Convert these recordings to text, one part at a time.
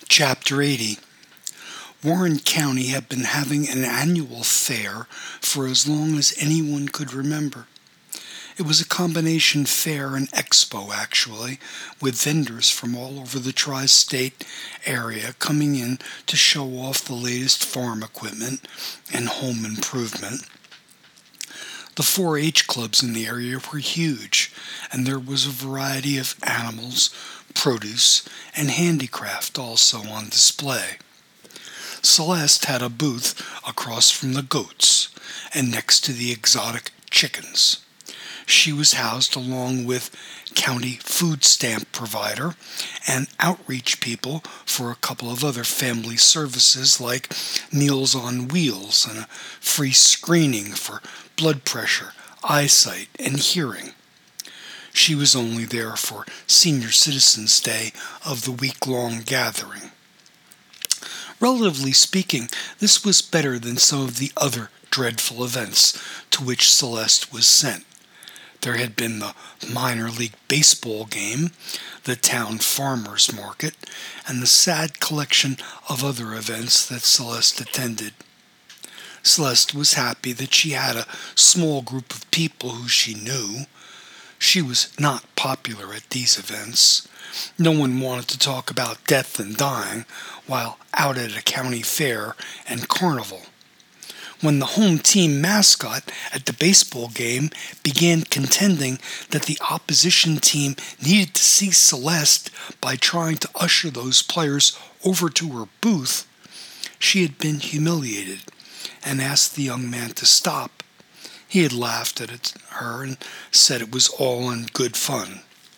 Chapter 80. Warren County had been having an annual fair for as long as anyone could remember. It was a combination fair and expo, actually, with vendors from all over the tri-state area coming in to show off the latest farm equipment and home improvement. The 4-H clubs in the area were huge, and there was a variety of animals, produce, and handicraft also on display. Celeste had a booth across from the goats and next to the exotic chickens. She was housed along with county food stamp provider and outreach people for a couple of other family services like Meals on Wheels and a free screening for blood pressure, eyesight, and hearing. She was only there for Senior Citizens Day of the week-long gathering. Relatively speaking, this was better than some of the other dreadful events to which Celeste was sent. There had been the minor league baseball game, the town farmers market, and the sad collection of other events that Celeste attended. Celeste was happy that she had a small group of people who she knew. She was not popular at these events. No one wanted to talk about death and dying while out at a county fair and carnival. When the home team mascot at the baseball game began contending that the opposition team needed to see Celeste by trying to usher those players over to her booth, she had been humiliated and asked the young man to stop. He had laughed at her and said it was all in good fun.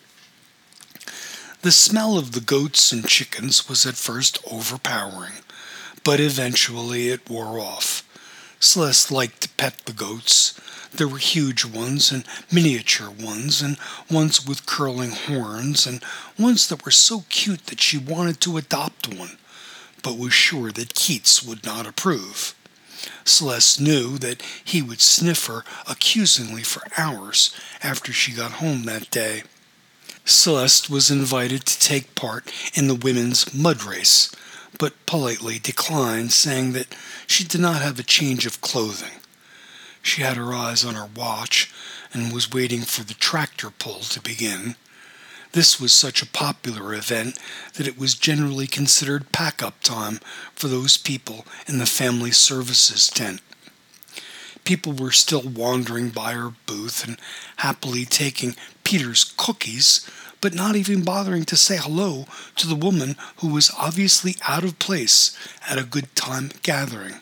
The smell of the goats and chickens was at first overpowering, but eventually it wore off. Celeste liked to pet the goats. There were huge ones and miniature ones and ones with curling horns and ones that were so cute that she wanted to adopt one, but was sure that Keats would not approve. Celeste knew that he would sniff her accusingly for hours after she got home that day. Celeste was invited to take part in the women's mud race, but politely declined, saying that she did not have a change of clothing. She had her eyes on her watch and was waiting for the tractor pull to begin. This was such a popular event that it was generally considered pack-up time for those people in the family services tent. People were still wandering by her booth and happily taking Peter's cookies, but not even bothering to say hello to the woman who was obviously out of place at a good time gathering.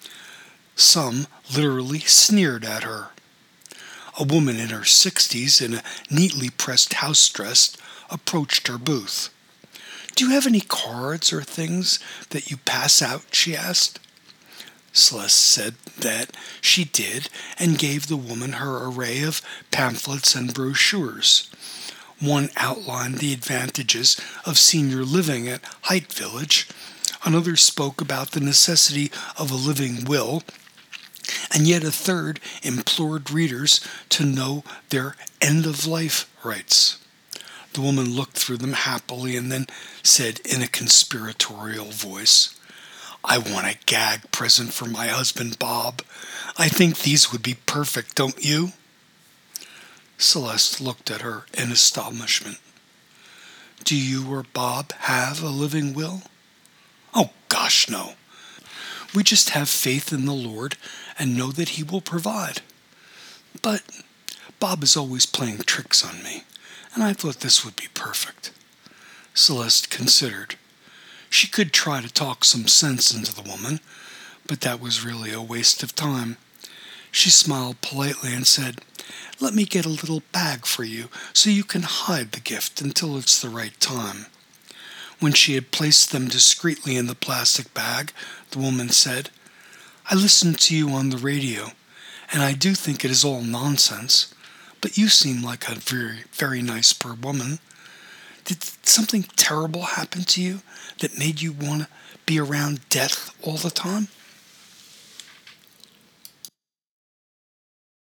Some literally sneered at her. A woman in her 60s in a neatly pressed house dress approached her booth. "Do you have any cards or things that you pass out?" she asked. Celeste said that she did and gave the woman her array of pamphlets and brochures. One outlined the advantages of senior living at Height Village. Another spoke about the necessity of a living will, and yet a third implored readers to know their end-of-life rights. The woman looked through them happily and then said in a conspiratorial voice, "I want a gag present for my husband, Bob. I think these would be perfect, don't you?" Celeste looked at her in astonishment. "Do you or Bob have a living will?" "Oh, gosh, no. We just have faith in the Lord and know that He will provide. But Bob is always playing tricks on me, and I thought this would be perfect." Celeste considered. She could try to talk some sense into the woman, but that was really a waste of time. She smiled politely and said, "Let me get a little bag for you so you can hide the gift until it's the right time." When she had placed them discreetly in the plastic bag, the woman said, "I listened to you on the radio, and I do think it is all nonsense, but you seem like a very, very nice poor woman. Did something terrible happen to you that made you want to be around death all the time?"